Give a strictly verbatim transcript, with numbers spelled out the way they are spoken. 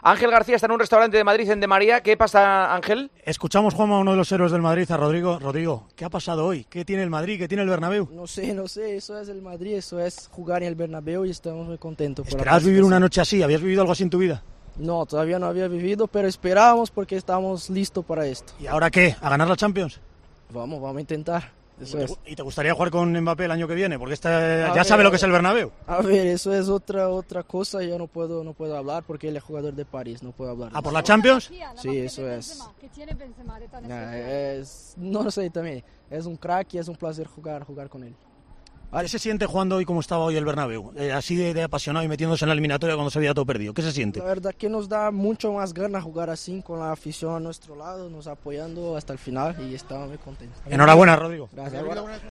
Ángel García está en un restaurante de Madrid, en De María. ¿Qué pasa, Ángel? Escuchamos, Juanma, a uno de los héroes del Madrid, a Rodrigo. Rodrigo, ¿qué ha pasado hoy? ¿Qué tiene el Madrid? ¿Qué tiene el Bernabéu? No sé, no sé, eso es el Madrid, eso es jugar en el Bernabéu y estamos muy contentos. ¿Esperabas vivir una noche así? ¿Habías vivido algo así en tu vida? No, todavía no había vivido, pero esperábamos porque estamos listos para esto. ¿Y ahora qué? ¿A ganar la Champions? Vamos, vamos a intentar. Eso ¿Y, es. te, ¿Y te gustaría jugar con Mbappé el año que viene? Porque esta, ya ver, sabe lo que es el Bernabéu. A ver, eso es otra otra cosa, yo no puedo no puedo hablar porque él es jugador de París, no puedo hablar. ¿Ah, por la Champions? Sí, eso es. Nah, es. No sé, también. Es un crack y es un placer jugar, jugar con él. ¿Qué se siente jugando hoy como estaba hoy el Bernabéu? Eh, así de, de apasionado y metiéndose en la eliminatoria cuando se había todo perdido. ¿Qué se siente? La verdad que nos da mucho más ganas jugar así, con la afición a nuestro lado, nos apoyando hasta el final y estamos muy contentos. Enhorabuena, Rodrigo. Gracias.